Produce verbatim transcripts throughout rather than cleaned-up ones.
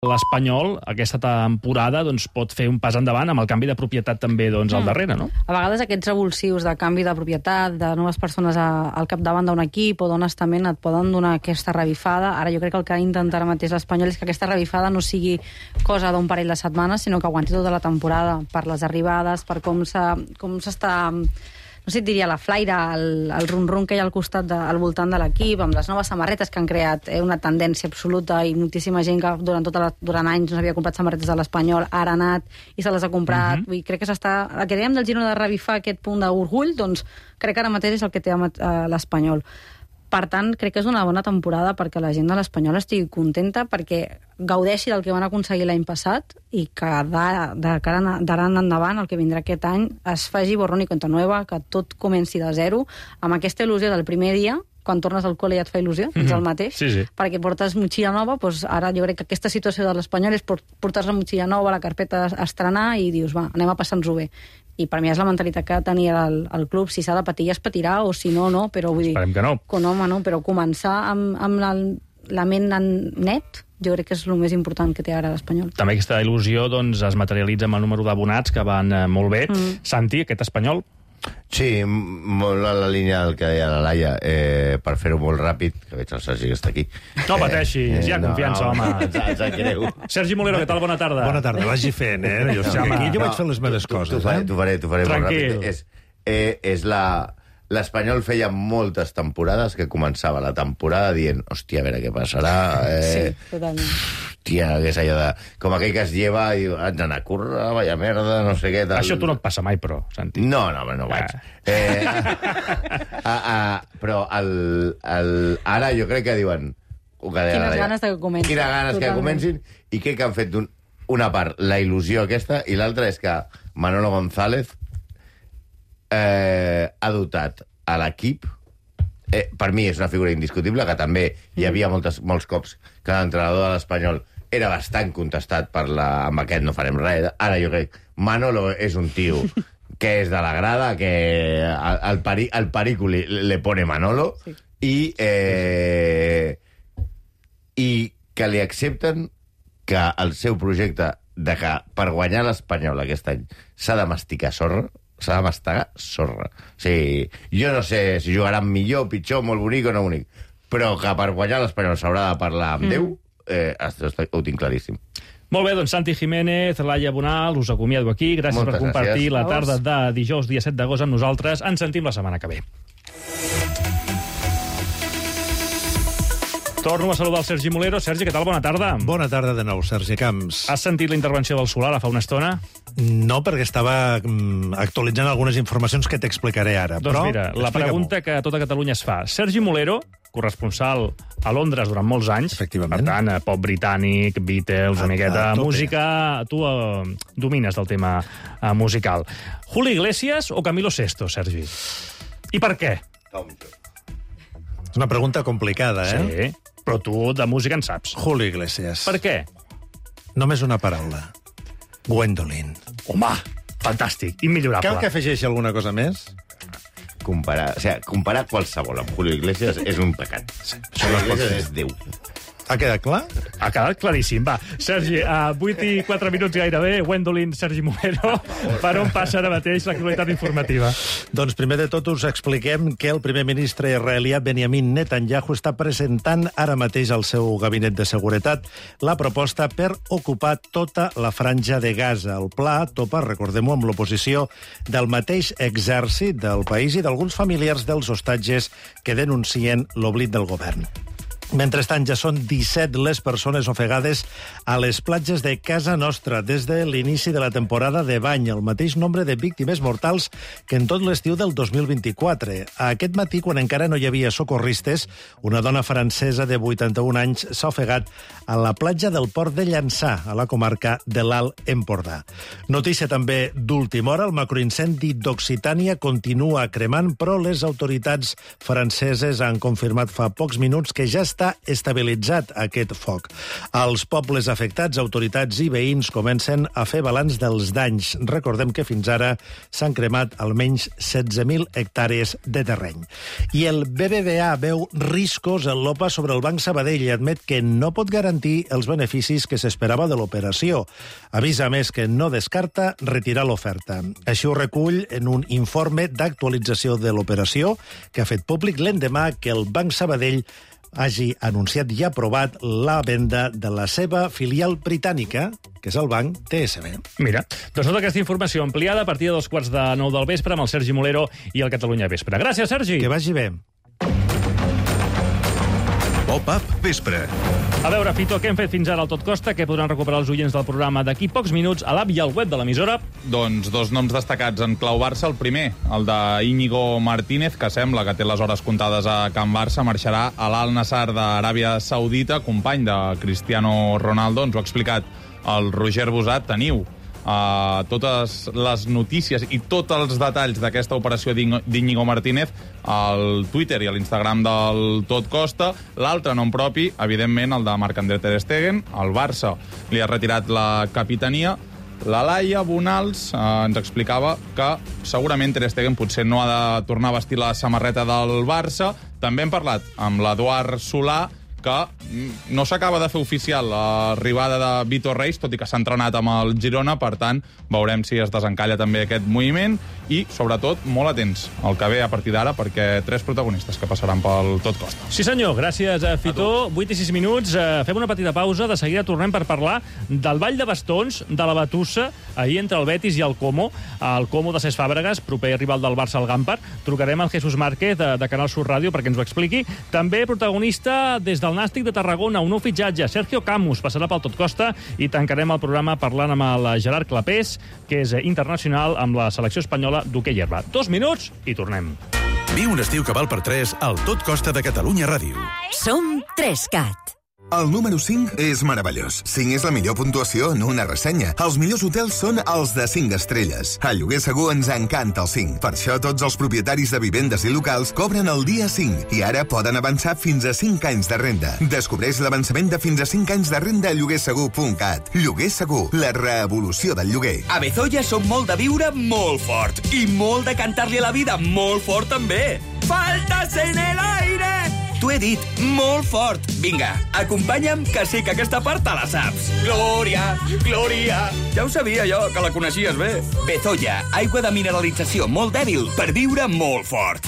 l'Espanyol aquesta temporada doncs, pot fer un pas endavant amb el canvi de propietat també doncs, al darrere, no? A vegades aquests revulsius de canvi de propietat, de noves persones a, al capdavant d'un equip o d'un estament et poden donar aquesta revifada. Ara jo crec que el que ha d'intentar ara mateix l'Espanyol és que aquesta revifada no sigui cosa d'un parell de setmanes, sinó que aguanti tota la temporada, per les arribades, per com s'ha, com s'està... no sé, et diria la flaire, el, el rum-rum que hi ha al costat, de, al voltant de l'equip, amb les noves samarretes que han creat eh, una tendència absoluta i moltíssima gent que durant, tota la, durant anys no s'havia comprat samarretes de l'Espanyol, ara ha anat i se les ha comprat. Uh -huh. Vull dir, crec que s'està... El que dèiem del Girona de revifar aquest punt d'orgull, doncs crec que ara mateix és el que té l'Espanyol. Per tant, crec que és una bona temporada perquè la gent de l'Espanyol estigui contenta, perquè gaudeixi del que van aconseguir l'any passat i que d'ara en endavant, el que vindrà aquest any, es faci borrón i compte nova, que tot comenci de zero, amb aquesta il·lusió del primer dia, quan tornes al col·le ja et fa il·lusió, mm -hmm. és el mateix, sí, sí. perquè portes motxilla nova, doncs ara jo crec que aquesta situació de l'Espanyol és portar la motxilla nova, la carpeta a estrenar i dius, va, anem a passar-nos-ho bé. I per mi és la mentalitat que tenia el, el club. Si s'ha de patir ja es patirà, o si no, no, però vull dir... Esperem que no. Que no, home, no, però començar amb, amb la, la ment en net, jo crec que és el més important que té ara l'Espanyol. També aquesta il·lusió doncs, es materialitza amb el número d'abonats, que van eh, molt bé. Mm. Santi, aquest Espanyol... Sí, molt a la línia del que deia la Laia, eh, per fer-ho molt ràpid, que veig el Sergi que està aquí. No pateixis, hi ha confiança, no, home. Ens, ens en creu. Sergi Molero, què tal? Bona tarda. Bona tarda, vagi fent, eh? Jo estic aquí, jo vaig fent les meves coses. T'ho faré, t'ho faré, t'ho faré molt Tranquil. ràpid. És, eh, és la... L'Espanyol feia moltes temporades que començava la temporada dient, hòstia, a veure què passarà. Eh, sí, totalment. Hòstia, que és allò de... Com aquell que es lleva i haig d'anar a córrer, vaya merda, no sé què. Tal. Això tu no et passa mai, però, Santi. No, no, no vaig. Ah. Eh, a, a, però el, el, ara jo crec que diuen... Que Quines ganes que comencin. Quines ganes totalment. que comencin. I crec que han fet un, una part, la il·lusió aquesta, i l'altra és que Manolo González Eh, ha dotat a l'equip, eh, per mi és una figura indiscutible, que també hi havia moltes, molts cops que l'entrenador de l'Espanyol era bastant contestat per la... amb aquest no farem res. Ara jo crec Manolo és un tio que és de la grada, que el, el, peri, el perico li, le pone Manolo, sí. i eh, i que li accepten que el seu projecte de que per guanyar l'Espanyol aquest any s'ha de masticar sorra, s'ha de mastegar sorra. O sigui, jo no sé si jugaran millor, pitjor, molt bonic o no bonic, però que per guanyar l'Espanyol s'haurà de parlar amb mm. Déu, eh, ho tinc claríssim. Molt bé, doncs Santi Jiménez, Laia Bonal, us acomiado aquí. Gràcies Moltes per compartir gràcies. la tarda de dijous, dia set d'agost, amb nosaltres. Ens sentim la setmana que ve. Torno a saludar el Sergi Molero. Sergi, què tal? Bona tarda. Bona tarda de nou, Sergi Camps. Has sentit la intervenció del Solà fa una estona? No, perquè estava mm, actualitzant algunes informacions que t'explicaré ara. Doncs però, mira, la pregunta que tota Catalunya es fa. Sergi Molero, corresponsal a Londres durant molts anys, efectivament, per tant, pop britànic, Beatles, una a, miqueta a música... Tu uh, domines del tema uh, musical. Julio Iglesias o Camilo Sesto, Sergi? I per què? És una pregunta complicada, eh? Sí, però tu de música en saps. Julio Iglesias. Per què? Només una paraula. Gwendolyn. Home, fantàstic, immillorable. Cal que afegeixi alguna cosa més? Comparar, o sigui, comparar qualsevol amb Julio Iglesias és un pecat. Sí, Julio Iglesias és Déu. Ha quedat clar? Ha quedat claríssim. Va, Sergi, a vuit i quatre minuts gairebé, Gwendolyn, Sergi Molero, per on passa ara mateix l'actualitat informativa? Doncs primer de tot us expliquem que el primer ministre israelià Benjamin Netanyahu està presentant ara mateix al seu gabinet de seguretat la proposta per ocupar tota la franja de Gaza. El pla topa, recordem-ho, amb l'oposició del mateix exèrcit del país i d'alguns familiars dels hostatges que denuncien l'oblit del govern. Mentrestant, ja són disset les persones ofegades a les platges de casa nostra des de l'inici de la temporada de bany, el mateix nombre de víctimes mortals que en tot l'estiu del dos mil vint-i-quatre. Aquest matí, quan encara no hi havia socorristes, una dona francesa de vuitanta-un anys s'ha ofegat a la platja del Port de Llançà, a la comarca de l'Alt Empordà. Notícia també d'última hora, el macroincendi d'Occitània continua cremant, però les autoritats franceses han confirmat fa pocs minuts que ja està està estabilitzat aquest foc. Els pobles afectats, autoritats i veïns comencen a fer balanç dels danys. Recordem que fins ara s'han cremat almenys setze mil hectàrees de terreny. I el B B V A veu riscos en l'O P A sobre el Banc Sabadell i admet que no pot garantir els beneficis que s'esperava de l'operació. Avisa més que no descarta retirar l'oferta. Així ho recull en un informe d'actualització de l'operació que ha fet públic l'endemà que el Banc Sabadell hagi anunciat i aprovat la venda de la seva filial britànica, que és el banc T S B. Mira, doncs tota aquesta informació ampliada a partir de dos quarts de nou del vespre amb el Sergi Molero i el Catalunya Vespre. Gràcies, Sergi. Que vagi bé. Pop-up Vespre. A veure, Fito, què hem fet fins ara al Tot Costa? Què podran recuperar els oients del programa d'aquí pocs minuts a l'app i al web de l'emissora? Doncs dos noms destacats en clau Barça. El primer, el d'Íñigo Martínez, que sembla que té les hores comptades a Can Barça, marxarà a l'Al Nassr d'Aràbia Saudita, company de Cristiano Ronaldo. Ens ho ha explicat el Roger Bosat. Teniu Uh, totes les notícies i tots els detalls d'aquesta operació d'Íñigo Martínez al Twitter i a l'Instagram del Tot Costa. L'altre nom propi, evidentment, el de Marc-André Ter Stegen. El Barça li ha retirat la capitania. La Laia Bonals eh, ens explicava que segurament Ter Stegen potser no ha de tornar a vestir la samarreta del Barça. També hem parlat amb l'Eduard Solà, que no s'acaba de fer oficial l'arribada de Vitor Reis, tot i que s'ha entrenat amb el Girona, per tant, veurem si es desencalla també aquest moviment i, sobretot, molt atents al que ve a partir d'ara, perquè tres protagonistes que passaran pel Tot Costa. Sí, senyor. Gràcies, a Fito. vuit i sis minuts. Eh, fem una petita pausa. De seguida tornem per parlar del ball de bastons, de la batussa, ahir entre el Betis i el Como. El Como de Cesc Fàbregas, proper rival del Barça al Gampar. Trucarem al Jesús Márquez, de, de Canal Sur Ràdio, perquè ens ho expliqui. També protagonista des del Nàstic de Tarragona, un nou fitxatge. Sergio Camus passarà pel Tot Costa i tancarem el programa parlant amb el Gerard Clapés, que és internacional amb la selecció espanyola d'hoquei herba. Dos minuts i tornem. Viu un estiu que val per tres al Tot Costa de Catalunya Ràdio. Som tres cat. El número cinc és meravellós. cinc és la millor puntuació en una ressenya. Els millors hotels són els de cinc estrelles. A Lloguer Segur ens encanta el cinc. Per això tots els propietaris de vivendes i locals cobren el dia cinc i ara poden avançar fins a cinc anys de renda. Descobreix l'avançament de fins a cinc anys de renda a lloguer segur punt cat. Lloguer Segur, la revolució del lloguer. A Bezoya som molt de viure molt fort i molt de cantar-li a la vida molt fort també. Faltas en el aire! T'ho he dit, molt fort. Vinga, acompanya'm, que sé que aquesta part te la saps. Glòria, Glòria. Ja ho sabia jo, que la coneixies bé. Bezoya, aigua de mineralització molt dèbil per viure molt fort.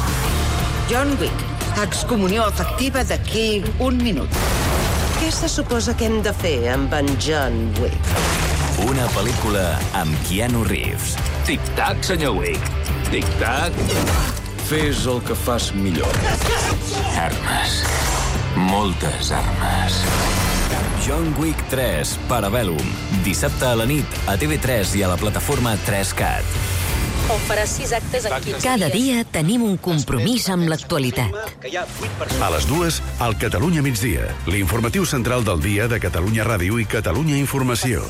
John Wick, excomunió efectiva d'aquí un minut. Què se suposa que hem de fer amb en John Wick? Una pel·lícula amb Keanu Reeves. Tic-tac, senyor Wick. Tic-tac. Fes el que fas millor. Armes. Moltes armes. John Wick tres, Parabellum. Dissabte a la nit, a T V tres i a la plataforma tres cat. On farà sis actes en quinze Cada dies. dia tenim un compromís amb l'actualitat. A les dues, al Catalunya migdia. L'informatiu central del dia de Catalunya Ràdio i Catalunya Informació.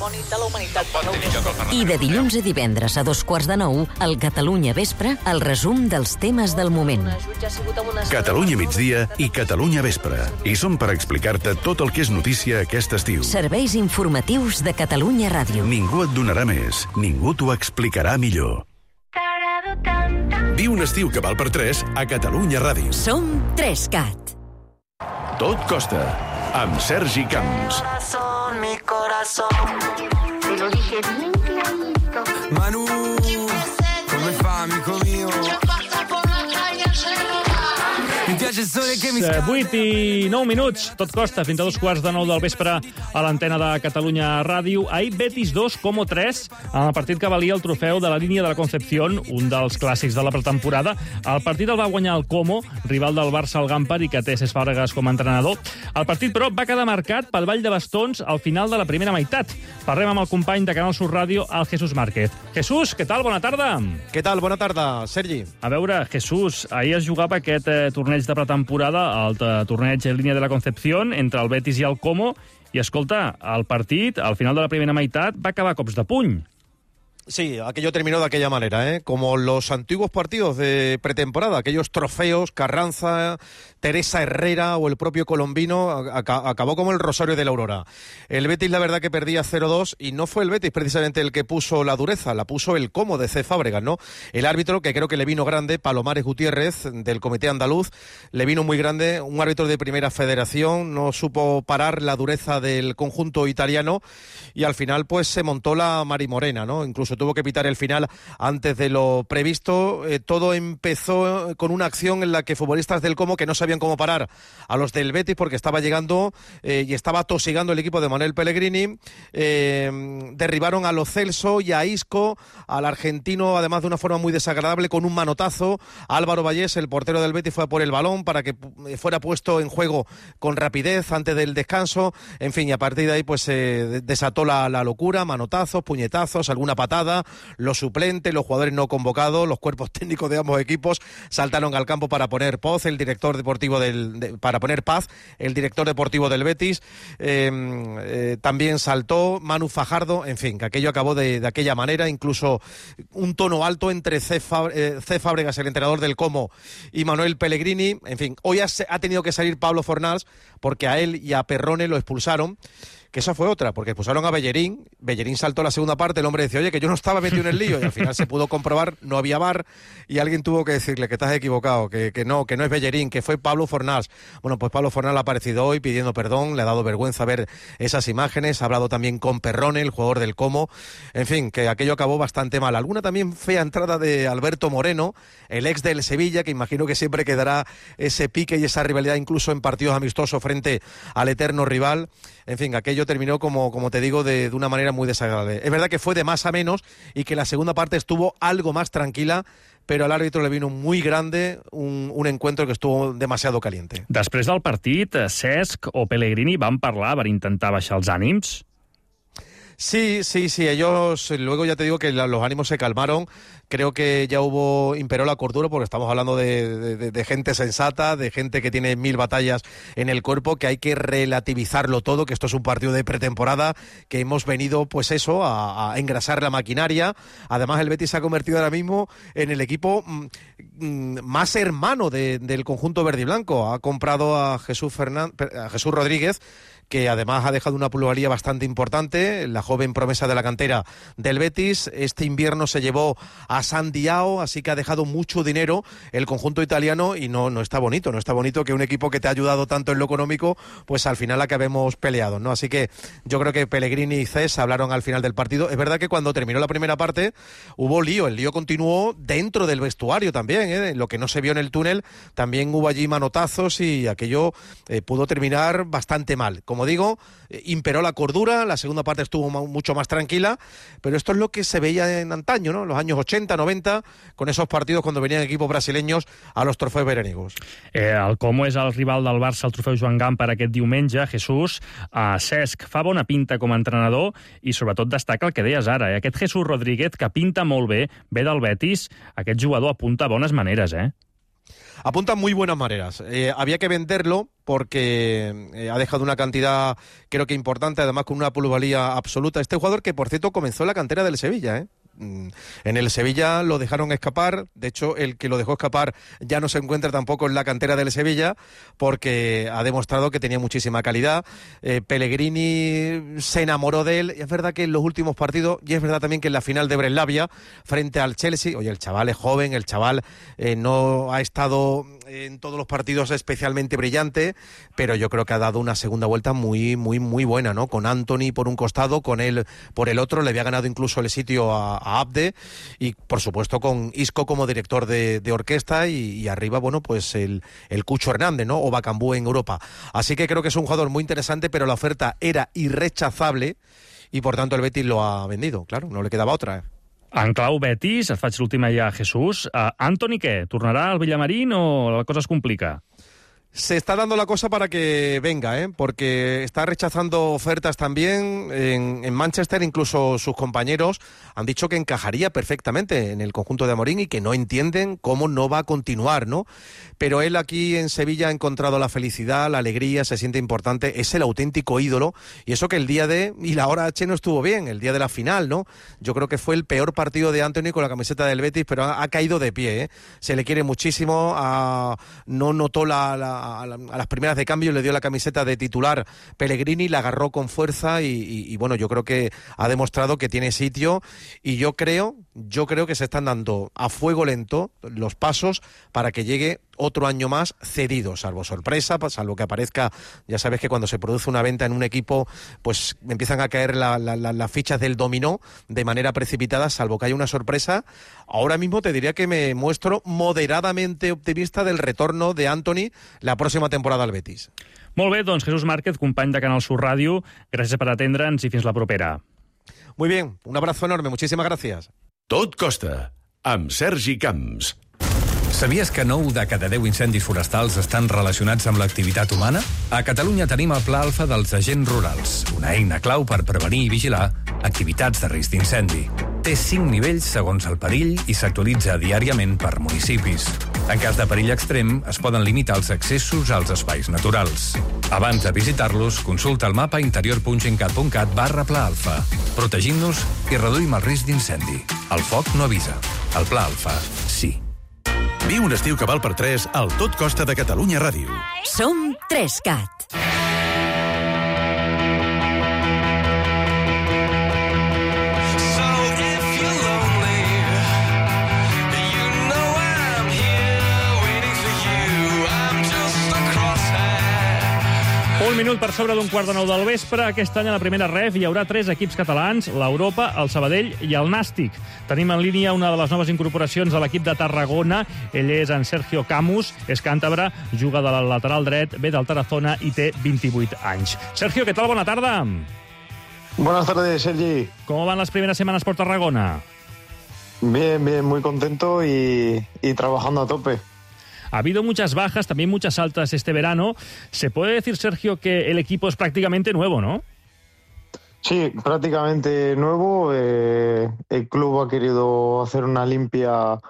I de dilluns a divendres a dos quarts de nou, al Catalunya Vespre, el resum dels temes del moment. Catalunya migdia i Catalunya Vespre. I som per explicar-te tot el que és notícia aquest estiu. Serveis informatius de Catalunya Ràdio. Ningú et donarà més, ningú t'ho explicarà millor. Viu un estiu que val per tres a Catalunya Ràdio. Som tres cat. Tot Costa, amb Sergi Camps. Manu, come fa, amico mio? vuit i nou minuts, Tot Costa, fins a dos quarts de nou del vespre a l'antena de Catalunya Ràdio. Ahir Betis dos, Como tres, en el partit que valia el trofeu de la línia de la Concepción, un dels clàssics de la pretemporada. El partit el va guanyar el Como, rival del Barça al Gampar i que té Cesc Fàbregas com a entrenador. El partit, però, va quedar marcat pel ball de bastons al final de la primera meitat. Parlem amb el company de Canal Sur Ràdio, el Jesús Márquez. Jesús, què tal? Bona tarda. Què tal? Bona tarda, Sergi. A veure, Jesús, ahir es jugava aquest eh, torneig de pretemporada, el de torneig en línia de la Concepción, entre el Betis i el Como, i escolta, el partit, al final de la primera meitat, va acabar a cops de puny. Sí, aquello terminó de aquella manera, ¿eh? Como los antiguos partidos de pretemporada, aquellos trofeos, Carranza, Teresa Herrera o el propio Colombino, ac- acabó como el Rosario de la Aurora. El Betis, la verdad, que perdía cero dos, y no fue el Betis precisamente el que puso la dureza, la puso el Como de C. Fábregas, ¿no? El árbitro, que creo que le vino grande, Palomares Gutiérrez, del Comité Andaluz, le vino muy grande, un árbitro de primera federación, no supo parar la dureza del conjunto italiano, y al final pues se montó la marimorena, ¿no? Incluso tuvo que pitar el final antes de lo previsto. Eh, todo empezó con una acción en la que futbolistas del Como, que no sabían cómo parar a los del Betis porque estaba llegando eh, y estaba tosigando el equipo de Manuel Pellegrini, eh, derribaron a Lo Celso y a Isco, al argentino, además de una forma muy desagradable, con un manotazo. Álvaro Vallés, el portero del Betis, fue por el balón para que fuera puesto en juego con rapidez antes del descanso. En fin, y a partir de ahí pues se eh, desató la, la locura, manotazos, puñetazos, alguna patada. Los suplentes, los jugadores no convocados, los cuerpos técnicos de ambos equipos saltaron al campo para poner paz, el director deportivo del de, para poner paz, el director deportivo del Betis eh, eh, también saltó, Manu Fajardo, en fin, que aquello acabó de, de aquella manera, incluso un tono alto entre C. Fab, eh, C. Fábregas, el entrenador del Como, y Manuel Pellegrini. En fin, hoy ha, ha tenido que salir Pablo Fornals porque a él y a Perrone lo expulsaron. Que esa fue otra, porque expulsaron a Bellerín, Bellerín saltó la segunda parte, el hombre decía, oye, que yo no estaba metido en el lío, y al final se pudo comprobar, no había V A R, y alguien tuvo que decirle que estás equivocado, que, que no, que no es Bellerín, que fue Pablo Fornals. Bueno, pues Pablo Fornals ha aparecido hoy pidiendo perdón, le ha dado vergüenza ver esas imágenes, ha hablado también con Perrone, el jugador del Como, en fin, que aquello acabó bastante mal. Alguna también fea entrada de Alberto Moreno, el ex del Sevilla, que imagino que siempre quedará ese pique y esa rivalidad incluso en partidos amistosos frente al eterno rival. En fin, aquello terminó, como, como te digo, de, de una manera muy desagradable. Es verdad que fue de más a menos y que la segunda parte estuvo algo más tranquila, però al árbitro le vino muy grande un, un encuentro que estuvo demasiado caliente. Després del partit, Cesc o Pellegrini van parlar, van intentar baixar els ànims? Sí, sí, sí, ellos, luego ya te digo que la, los ánimos se calmaron, creo que ya hubo, imperó la cordura, porque estamos hablando de, de, de gente sensata, de gente que tiene mil batallas en el cuerpo, que hay que relativizarlo todo, que esto es un partido de pretemporada, que hemos venido, pues eso, a, a engrasar la maquinaria. Además, el Betis se ha convertido ahora mismo en el equipo mm, más hermano de, del conjunto verde y blanco. Ha comprado a Jesús, Fernan, a Jesús Rodríguez, que además ha dejado una plusvalía bastante importante, la joven promesa de la cantera del Betis. Este invierno se llevó a Sandiao, así que ha dejado mucho dinero el conjunto italiano, y no, no está bonito, no está bonito que un equipo que te ha ayudado tanto en lo económico, pues al final acabemos peleados, ¿no? Así que yo creo que Pellegrini y Cés hablaron al final del partido. Es verdad que cuando terminó la primera parte hubo lío, el lío continuó dentro del vestuario también, ¿eh? Lo que no se vio en el túnel, también hubo allí manotazos y aquello eh, pudo terminar bastante mal. Como digo, eh, imperó la cordura, la segunda parte estuvo ma- mucho más tranquila, pero esto es lo que se veía en antaño, ¿no? Los años ochenta, noventa, con esos partidos cuando venían equipos brasileños a los trofeos veraniegos. Eh, el Como és el rival del Barça al trofeu Joan Gamper aquest diumenge, Jesús. Uh, Cesc fa bona pinta com a entrenador i sobretot destaca el que deies ara, eh? Aquest Jesús Rodríguez, que pinta molt bé, ve del Betis, aquest jugador apunta bones maneres, eh? Apunta muy buenas maneras. Eh, había que venderlo porque eh, ha dejado una cantidad, creo que importante, además con una plusvalía absoluta. Este jugador que, por cierto, comenzó en la cantera del Sevilla, ¿eh? En el Sevilla lo dejaron escapar, de hecho el que lo dejó escapar ya no se encuentra tampoco en la cantera del Sevilla, porque ha demostrado que tenía muchísima calidad. eh, Pellegrini se enamoró de él, y es verdad que en los últimos partidos, y es verdad también que en la final de Breslavia frente al Chelsea, oye, el chaval es joven, el chaval eh, no ha estado en todos los partidos especialmente brillante, pero yo creo que ha dado una segunda vuelta muy, muy, muy buena, ¿no? Con Anthony por un costado, con él por el otro, le había ganado incluso el sitio a, a Abde, y por supuesto con Isco como director de, de orquesta, y, y arriba, bueno, pues el, el Cucho Hernández, ¿no? O Bacambú en Europa. Así que creo que es un jugador muy interesante, pero la oferta era irrechazable, y por tanto el Betis lo ha vendido, claro, no le quedaba otra, ¿eh? En clau Betis, et faig l'última ja, Jesús. Uh, Anthony què? Tornarà al Villamarín o la cosa es complica? Se está dando la cosa para que venga, ¿eh? Porque está rechazando ofertas también en, en Manchester. Incluso sus compañeros han dicho que encajaría perfectamente en el conjunto de Amorín y que no entienden cómo no va a continuar, ¿no? Pero él aquí en Sevilla ha encontrado la felicidad, la alegría, se siente importante, es el auténtico ídolo. Y eso que el día de y la hora H no estuvo bien, el día de la final, ¿no? Yo creo que fue el peor partido de Anthony con la camiseta del Betis, pero ha, ha caído de pie, ¿eh? Se le quiere muchísimo, a, no notó la... la A, a las primeras de cambio le dio la camiseta de titular Pellegrini, la agarró con fuerza y, y, y bueno, yo creo que ha demostrado que tiene sitio y yo creo, yo creo que se están dando a fuego lento los pasos para que llegue otro año más cedido, salvo sorpresa, salvo que aparezca, ya sabes que cuando se produce una venta en un equipo, pues empiezan a caer la, la, la, las fichas del dominó de manera precipitada, salvo que haya una sorpresa. Ahora mismo te diría que me muestro moderadamente optimista del retorno de Anthony la próxima temporada al Betis. Molt bé, doncs Jesús Márquez, company de Canal Sur Ràdio, gràcies per atendre'ns i fins la propera. Muy bien, un abrazo enorme, muchísimas gracias. Tot costa, amb Sergi Camps. Sabies que nou de cada deu incendis forestals estan relacionats amb l'activitat humana? A Catalunya tenim el Pla Alfa dels Agents Rurals, una eina clau per prevenir i vigilar activitats de risc d'incendi. Té cinc nivells segons el perill i s'actualitza diàriament per municipis. En cas de perill extrem, es poden limitar els accessos als espais naturals. Abans de visitar-los, consulta el mapa interior.gencat.cat barra Pla Alfa. Protegint-nos i reduïm el risc d'incendi. El foc no avisa. El Pla Alfa, sí. Viu un estiu que val per tres al Tot Costa de Catalunya Ràdio. Som tres cat. Un minut per sobre d'un quart de nou del vespre. Aquest any a la primera ref hi haurà tres equips catalans, l'Europa, el Sabadell i el Nàstic. Tenim en línia una de les noves incorporacions de l'equip de Tarragona. Ell és en Sergio Camus, és càntabre, juga de lateral dret, ve del Tarazona i té vint-i-vuit anys. Sergio, ¿qué tal? Bona tarda. Buenas tardes, Sergi. ¿Cómo van las primeras semanas por Tarragona? Bien, bien, muy contento y, y trabajando a tope. Ha habido muchas bajas, también muchas altas este verano. Se puede decir, Sergio, que el equipo es prácticamente nuevo, ¿no? Sí, prácticamente nuevo. Eh, el club ha querido hacer una limpia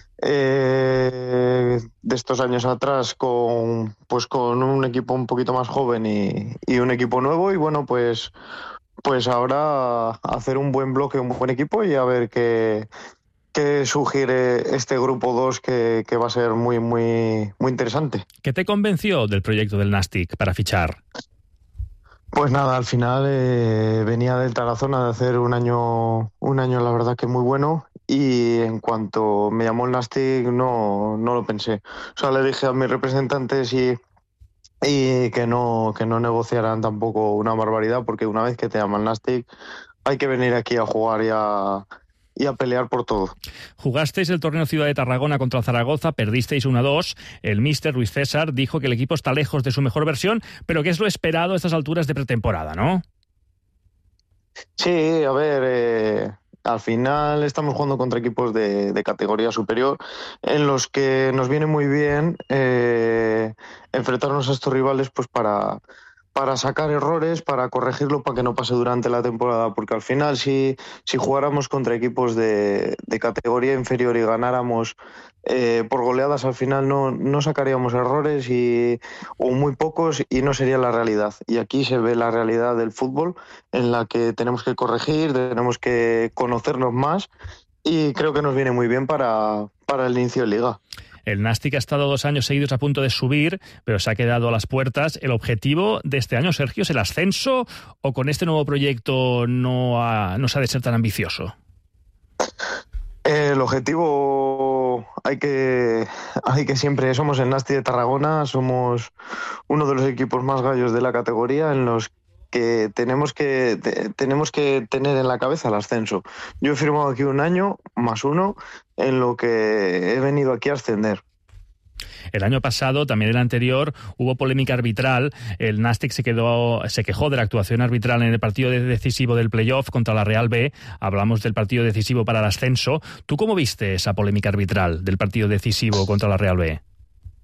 eh, de estos años atrás con, pues, con un equipo un poquito más joven y, y un equipo nuevo. Y bueno, pues, pues ahora hacer un buen bloque, un buen equipo y a ver qué... que sugiere este grupo dos que, que va a ser muy, muy, muy interesante. ¿Qué te convenció del proyecto del Nàstic para fichar? Pues nada, al final eh, venía del Tarazona de hacer un año, un año la verdad que muy bueno y en cuanto me llamó el Nàstic no, no lo pensé. O sea, le dije a mis representantes y, y que, no, que no negociaran tampoco una barbaridad porque una vez que te llama el Nàstic hay que venir aquí a jugar y a... y a pelear por todo. Jugasteis el torneo Ciudad de Tarragona contra el Zaragoza, perdisteis uno a dos. El míster Luis César dijo que el equipo está lejos de su mejor versión, pero que es lo esperado a estas alturas de pretemporada, ¿no? Sí, a ver, eh, al final estamos jugando contra equipos de, de categoría superior en los que nos viene muy bien eh, enfrentarnos a estos rivales pues para... para sacar errores, para corregirlo, para que no pase durante la temporada, porque al final si, si jugáramos contra equipos de, de categoría inferior y ganáramos eh, por goleadas, al final no, no sacaríamos errores y, o muy pocos y no sería la realidad. Y aquí se ve la realidad del fútbol en la que tenemos que corregir, tenemos que conocernos más y creo que nos viene muy bien para, para el inicio de Liga. El Nàstic ha estado dos años seguidos a punto de subir, pero se ha quedado a las puertas. ¿El objetivo de este año, Sergio, es el ascenso o con este nuevo proyecto no, ha, no se ha de ser tan ambicioso? El objetivo hay que, hay que siempre, somos el Nàstic de Tarragona, somos uno de los equipos más gallos de la categoría en los que tenemos que te, tenemos que tener en la cabeza el ascenso. Yo he firmado aquí un año más uno en lo que he venido aquí a ascender. El año pasado, también el anterior, hubo polémica arbitral. El Nàstic se quedó, se quejó de la actuación arbitral en el partido decisivo del playoff contra la Real B. Hablamos del partido decisivo para el ascenso. ¿Tú cómo viste esa polémica arbitral del partido decisivo contra la Real B?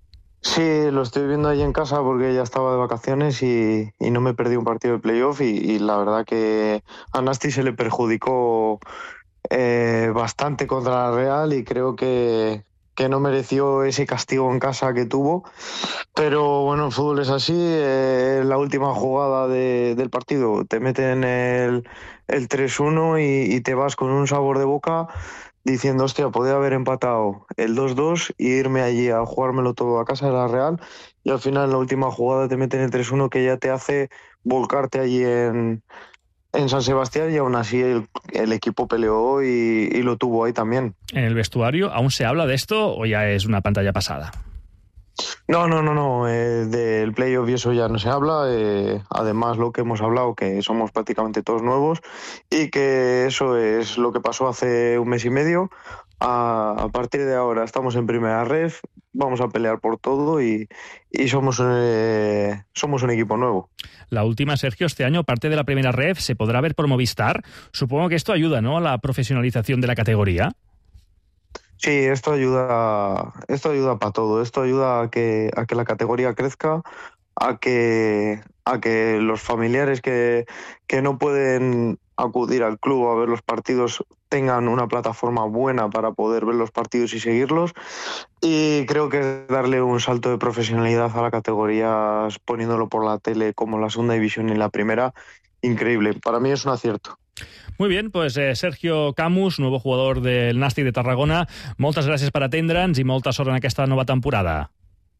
Sí, lo estoy viendo ahí en casa porque ya estaba de vacaciones y, y no me perdí un partido de playoff y, y la verdad que a Nasti se le perjudicó eh, bastante contra la Real y creo que, que no mereció ese castigo en casa que tuvo. Pero bueno, el fútbol es así, eh, la última jugada de, del partido te meten el, el tres uno y, y te vas con un sabor de boca diciendo, hostia, podía haber empatado el dos dos y irme allí a jugármelo todo a casa de la Real y al final en la última jugada te meten el tres uno que ya te hace volcarte allí en, en San Sebastián y aún así el, el equipo peleó y, y lo tuvo ahí también. ¿En el vestuario aún se habla de esto o ya es una pantalla pasada? No, no, no, no. Eh, del playoff y eso ya no se habla. Eh, además, lo que hemos hablado, que somos prácticamente todos nuevos y que eso es lo que pasó hace un mes y medio. A, a partir de ahora estamos en primera ref, vamos a pelear por todo y, y somos, eh, somos un equipo nuevo. La última, Sergio, este año, parte de la primera ref, se podrá ver por Movistar. Supongo que esto ayuda, ¿no?, a la profesionalización de la categoría. Sí, esto ayuda, esto ayuda para todo. Esto ayuda a que, a que la categoría crezca, a que, a que los familiares que, que no pueden acudir al club a ver los partidos tengan una plataforma buena para poder ver los partidos y seguirlos. Y creo que es darle un salto de profesionalidad a la categoría poniéndolo por la tele como la segunda división y la primera. Increíble. Para mí es un acierto. Muy bien, pues eh, Sergio Camus, nuevo jugador del Nàstic de Tarragona, moltes gràcies per atendre'ns i molta sort en aquesta nova temporada.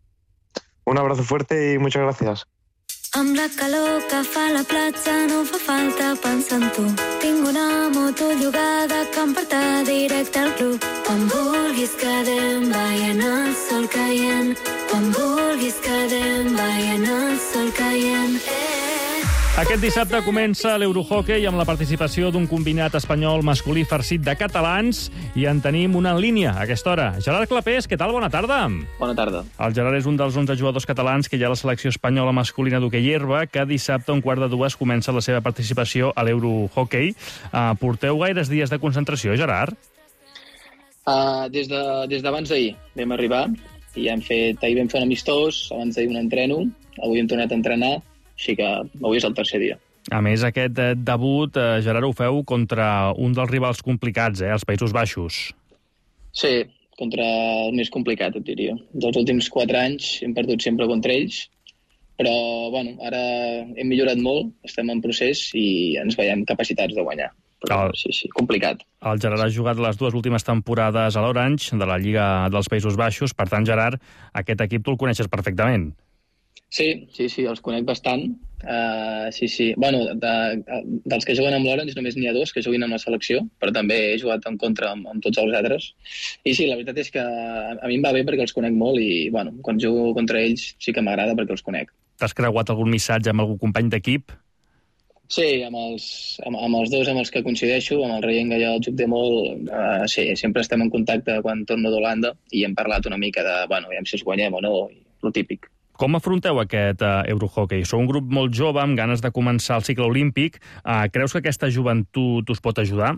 Un abrazo fuerte y muchas gracias. Amb la calor que fa la platja no fa falta pensar en tu. Tinc una moto llogada que em porta directe al club. Quan vulguis quedem veient el sol caient. Quan vulguis quedem veient el sol caient. Aquest dissabte comença l'Eurohockey amb la participació d'un combinat espanyol masculí farcit de catalans i en tenim una en línia a aquesta hora. Gerard Clapés, què tal? Bona tarda. Bona tarda. El Gerard és un dels onze jugadors catalans que hi ha a la selecció espanyola masculina d'hoquei herba, que dissabte a un quart de dues comença la seva participació a l'Eurohockey. Uh, porteu gaires dies de concentració, Gerard? Uh, des de, des d'abans d'ahir vam arribar i hem fet, ahir vam fer un amistós, abans d'ahir un entreno, avui hem tornat a entrenar, així que avui és el tercer dia. A més, aquest eh, debut, eh, Gerard, ho feu contra un dels rivals complicats, eh, els Països Baixos. Sí, contra el més complicat, et diria. Dels últims quatre anys hem perdut sempre contra ells, però bueno, ara hem millorat molt, estem en procés i ens veiem capacitats de guanyar. Però, el, sí, sí, complicat. El Gerard ha jugat les dues últimes temporades a l'Orange, de la Lliga dels Països Baixos. Per tant, Gerard, aquest equip tu el coneixes perfectament. Sí, sí, sí, els conec bastant. Uh, sí, sí. Bueno, de, de, dels que juguen amb l'Orange només n'hi ha dos que juguin amb la selecció, però també he jugat en contra amb, amb tots els altres. I sí, la veritat és que a mi em va bé perquè els conec molt i, bueno, quan jugo contra ells sí que m'agrada perquè els conec. T'has creuat algun missatge amb algun company d'equip? Sí, amb els, amb, amb els dos amb els que coincideixo, amb el Reyenga i el Jubde molt, uh, sí, sempre estem en contacte quan torno d'Holanda i hem parlat una mica de, bueno, aviam si els guanyem o no, i lo típic. Com afronteu aquest uh, Eurohockey? Sou un grup molt jove, amb ganes de començar el cicle olímpic. Uh, creus que aquesta joventut us pot ajudar?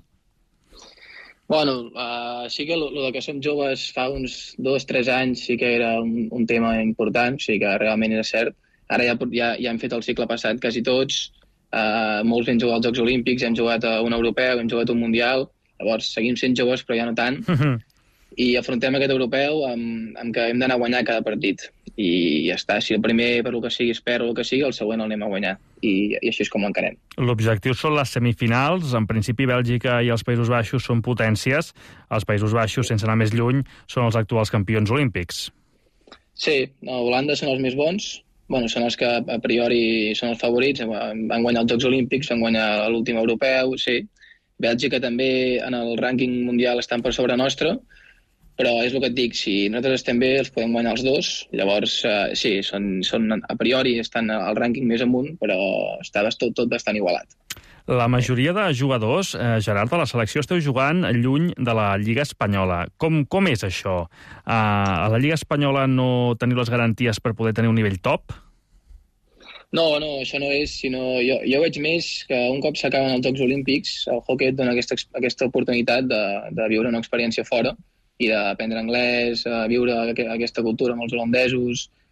Bueno, uh, sí que el que som joves fa uns dos o tres anys sí que era un, un tema important, sí que realment era cert. Ara ja, ja, ja hem fet el cicle passat quasi tots, uh, molts hem jugat als Jocs Olímpics, hem jugat a un europeu, hem jugat a un mundial, llavors seguim sent joves però ja no tant. I afrontem aquest europeu amb, amb que hem d'anar a guanyar cada partit. I ja està, si el primer per el que sigui es perd o el que sigui, el següent el anem a guanyar. I, i així és com l'encarem. L'objectiu són les semifinals. En principi, Bèlgica i els Països Baixos són potències. Els Països Baixos, sense anar més lluny, són els actuals campions olímpics. Sí, no, Holanda són els més bons. Bueno, són els que a priori són els favorits. Van guanyar els Jocs Olímpics, van guanyar l'últim europeu, sí. Bèlgica també en el rànquing mundial estan per sobre nostre, però és el que et dic, si nosaltres estem bé els podem guanyar els dos, llavors eh, sí, són, són a priori estan al rànquing més amunt, però està tot, tot bastant igualat. La majoria de jugadors, eh, Gerard, de la selecció esteu jugant lluny de la Lliga Espanyola. Com, com és això? Uh, a la Lliga Espanyola no teniu les garanties per poder tenir un nivell top? No, no, això no és, sinó jo, jo veig més que un cop s'acaben els Jocs Olímpics, el hockey et dona aquesta, aquesta oportunitat de, de viure una experiència fora i d'aprendre anglès, a viure aquesta cultura amb els holandesos,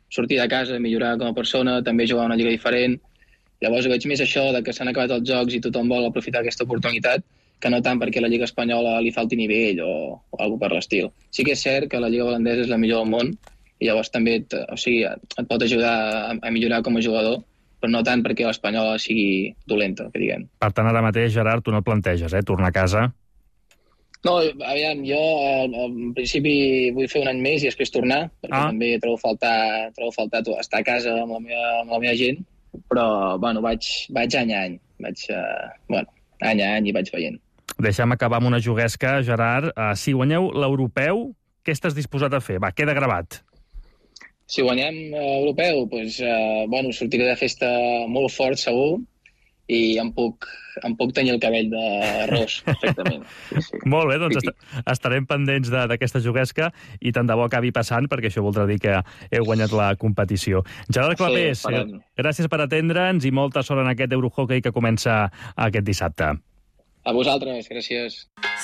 sortir de casa, millorar com a persona, també jugar a una lliga diferent. Llavors ho veig més això, de que s'han acabat els jocs i tothom vol aprofitar aquesta oportunitat, que no tant perquè la Lliga Espanyola li falti nivell o, o alguna per l'estil. Sí que és cert que la Lliga Holandesa és la millor del món i llavors també et, o sigui, et pot ajudar a, a millorar com a jugador, però no tant perquè l'espanyola sigui dolenta, que diguem. Per tant, ara mateix, Gerard, tu no et planteges, eh, tornar a casa? No, aviam, jo en principi vull fer un any més i després tornar, perquè ah. també trobo faltar, trobo faltar estar a casa amb la meva, amb la meva gent, però, bueno, vaig, vaig any a any. Vaig, uh, bueno, any a any i vaig veient. Deixa'm acabar amb una juguesca, Gerard. Uh, si guanyeu l'europeu, què estàs disposat a fer? Va, queda gravat. Si guanyem l'europeu, doncs, uh, bueno, sortiré de festa molt fort, segur, i em puc, em puc tenyir el cabell de ros, perfectament. Sí, sí. Molt bé, doncs est estarem pendents d'aquesta juguesca i tant de bo acabi passant, perquè això voldrà dir que heu guanyat la competició. Gerard Clapés, sí, gràcies per atendre'ns i molta sort en aquest Eurohockey que comença aquest dissabte. A vosaltres, gràcies.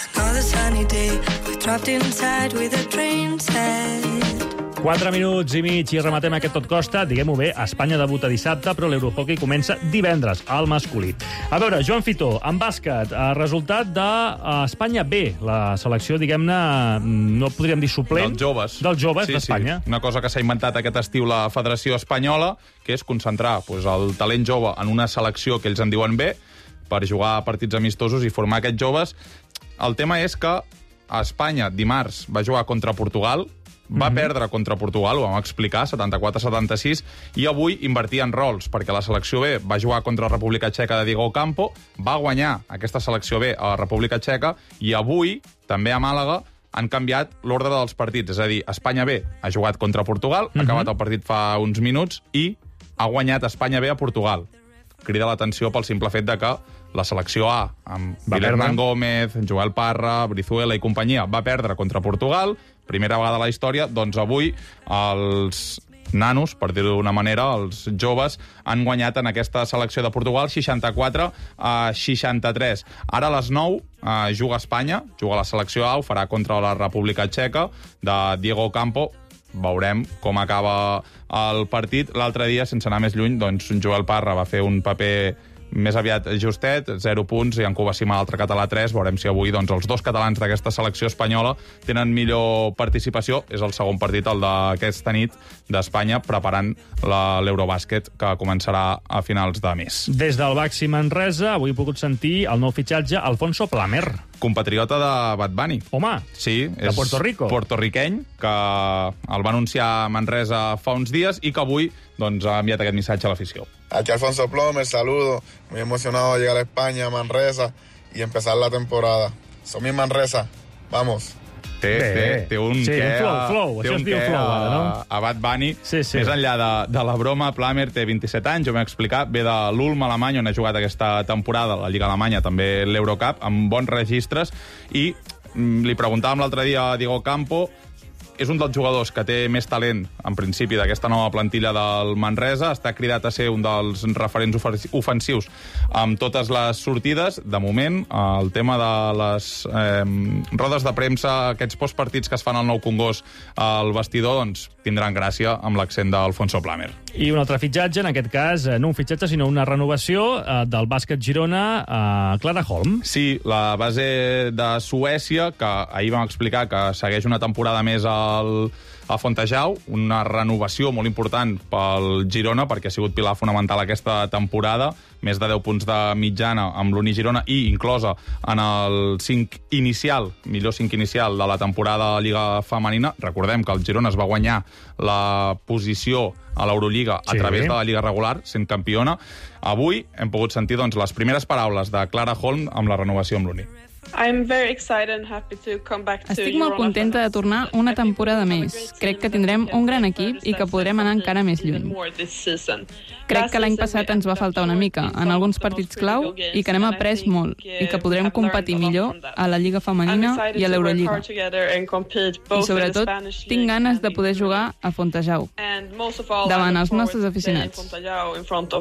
Quatre minuts i mig i rematem aquest tot costa. Diguem-ho bé, Espanya debuta dissabte, però l'Eurohockey comença divendres, al masculí. A veure, Joan Fitó, en bàsquet, resultat d'Espanya B, la selecció, diguem-ne, no podríem dir suplent... Dels joves. Dels joves sí, d'Espanya. Sí. Una cosa que s'ha inventat aquest estiu la Federació Espanyola, que és concentrar pues, el talent jove en una selecció que ells en diuen B, per jugar a partits amistosos i formar aquests joves. El tema és que a Espanya dimarts va jugar contra Portugal, va mm-hmm. perdre contra Portugal, ho vam explicar, setanta-quatre a setanta-sis, i avui invertien rols, perquè la selecció B va jugar contra la República Txeca de Diego Campo, va guanyar aquesta selecció B a la República Txeca, i avui, també a Màlaga, han canviat l'ordre dels partits. És a dir, Espanya B ha jugat contra Portugal, mm-hmm. ha acabat el partit fa uns minuts, i ha guanyat Espanya B a Portugal. Crida l'atenció pel simple fet de que la selecció A, amb Hernán Gómez, Joel Parra, Brizuela i companyia, va perdre contra Portugal, primera vegada a la història, doncs avui els nanos, per dir-ho d'una manera, els joves, han guanyat en aquesta selecció de Portugal seixanta-quatre a seixanta-tres. Ara a les nou eh, juga Espanya, juga la selecció A, ho farà contra la República Txeca, de Diego Campo. Veurem com acaba el partit. L'altre dia, sense anar més lluny, doncs Joel Parra va fer un paper més aviat justet, zero punts, i en Covacima l'altre català tres. Veurem si avui doncs, els dos catalans d'aquesta selecció espanyola tenen millor participació. És el segon partit, el d'aquesta nit, d'Espanya, preparant l'Eurobàsquet, que començarà a finals de mes. Des del Baxi Manresa, avui he pogut sentir el nou fitxatge Alfonso Plamer. Compatriota de Bad Bunny. Home, sí, de és Puerto Rico. Portorriqueny, que el va anunciar a Manresa fa uns dies i que avui doncs, ha enviat aquest missatge a l'afició. Aquí Alfonso Plomer, saludo. Muy emocionado de llegar a España, a Manresa, y empezar la temporada. Som mi Manresa, vamos. Té, té, té un sí, què, un flow, flow. té Això un es diu què flow, a, ara, no? a Bad Bunny. Sí, sí. Més enllà de, de la broma, Plamer té vint-i-set anys, ho vam explicar, ve de l'Ulm alemany, on ha jugat aquesta temporada, la Lliga Alemanya, també l'Eurocup, amb bons registres, i mm, li preguntàvem l'altre dia a Diego Campo. És un dels jugadors que té més talent, en principi, d'aquesta nova plantilla del Manresa. Està cridat a ser un dels referents ofensius amb totes les sortides. De moment, el tema de les eh, rodes de premsa, aquests postpartits que es fan al Nou Congost al vestidor, doncs tindran gràcia amb l'accent d'Alfonso Plamer. I un altre fitxatge, en aquest cas, no un fitxatge, sinó una renovació eh, del bàsquet Girona a Clara Holm. Sí, la base de Suècia, que ahir vam explicar que segueix una temporada més al, a Fontejau, una renovació molt important pel Girona, perquè ha sigut pilar fonamental aquesta temporada, més de deu punts de mitjana amb l'Uni Girona i inclosa en el cinc inicial, millor cinc inicial de la temporada de la Lliga Femenina. Recordem que el Girona es va guanyar la posició a l'Eurolliga sí. a través de la Lliga regular, sent campiona. Avui hem pogut sentir doncs, les primeres paraules de Clara Holm amb la renovació amb l'Uni. Estic molt contenta de tornar una temporada més. Crec que tindrem un gran equip i que podrem anar encara més lluny. Crec que l'any passat ens va faltar una mica en alguns partits clau i que n'hem après molt i que podrem competir millor a la Lliga Femenina i a l'Eurolliga. I sobretot, tinc ganes de poder jugar a Fontejau davant els nostres aficionats.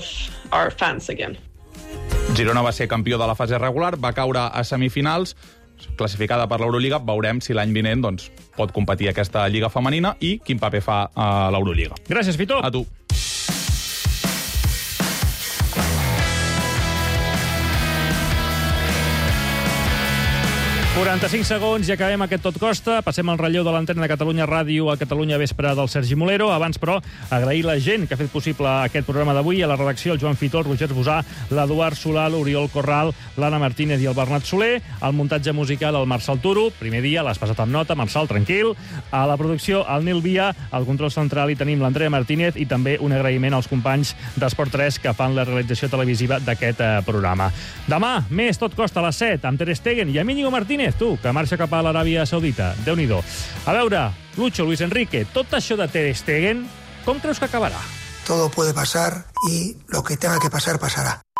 Girona va ser campió de la fase regular, va caure a semifinals, classificada per l'Eurolliga, veurem si l'any vinent doncs, pot competir aquesta lliga femenina i quin paper fa a l'Eurolliga. Gràcies, Fito. A tu. quaranta-cinc segons i acabem aquest Tot Costa. Passem al relleu de l'antena de Catalunya Ràdio a Catalunya Vespre del Sergi Molero. Abans, però, agrair la gent que ha fet possible aquest programa d'avui. A la redacció, el Joan Fitó, el Roger Bosà, l'Eduard Solà, l'Oriol Corral, l'Anna Martínez i el Bernat Soler. Al muntatge musical, el Marçal Turo. Primer dia, l'has passat amb nota, Marçal, tranquil. A la producció, el Nil Via. Al control central hi tenim l'Andrea Martínez i també un agraïment als companys d'Esport tres que fan la realització televisiva d'aquest eh, programa. Demà, més Tot Costa a les set, amb Ter Stegen i amb Íñigo Martínez, tu, que marxa cap a l'Aràbia Saudita. Déu-n'hi-do. A veure, Lucho, Luis Enrique, tot això de Ter Stegen, com creus que acabarà? Todo puede pasar y lo que tenga que pasar, pasará.